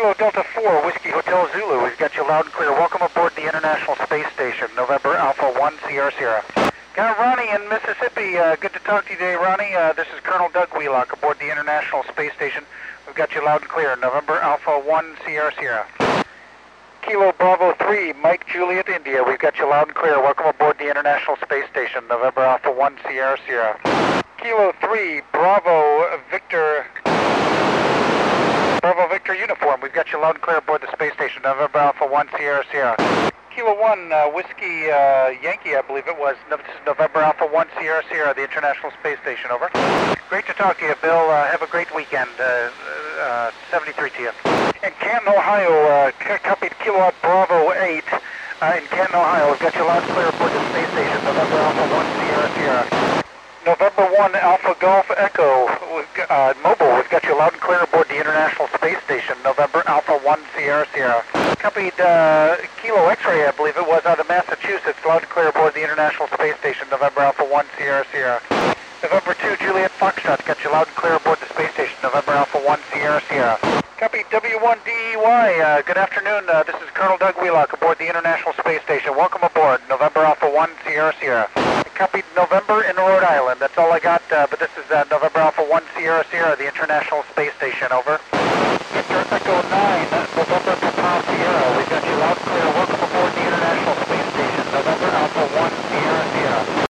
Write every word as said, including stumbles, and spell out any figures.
Kilo Delta four, Whiskey Hotel Zulu. We've got you loud and clear. Welcome aboard the International Space Station, November Alpha one Sierra Sierra. Got Ronnie in Mississippi. Uh, good to talk to you today, Ronnie. Uh, this is Colonel Doug Wheelock aboard the International Space Station. We've got you loud and clear, November Alpha one Sierra Sierra. Kilo Bravo three, Mike Juliet India. We've got you loud and clear. Welcome aboard the International Space Station, November Alpha one Sierra Sierra. Kilo three, Bravo Victor... Bravo Victor Uniform, we've got you loud and clear aboard the space station, November Alpha one Sierra Sierra. Kilo one, uh, Whiskey uh, Yankee, I believe it was. This is November Alpha one Sierra Sierra, the International Space Station, over. Great to talk to you, Bill. Uh, have a great weekend. Uh, uh, seventy-three to you. In Canton, Ohio, uh, copied Kilo Bravo eight. Uh, in Canton, Ohio, we've got you loud and clear aboard the space station, November Alpha one Sierra Sierra. November one Alpha Golf Echo, uh, mobile, we've got you loud and clear aboard the International Space Station, November Alpha one Sierra Sierra. Copied uh, Kilo X-Ray, I believe it was, out of Massachusetts, loud and clear aboard the International Space Station, November Alpha one Sierra Sierra. November two Juliet Foxtrot, got you loud and clear aboard the space station, November Alpha one Sierra Sierra. Copy W one D E Y, uh, good afternoon, uh, this is Colonel Doug Wheelock aboard the International Space Station. Welcome aboard, November Alpha one Sierra Sierra. Copied November in Rhode Island, that's all I got, uh, but this is uh, November Alpha one Sierra Sierra, the International Space Station, over. Victor Echo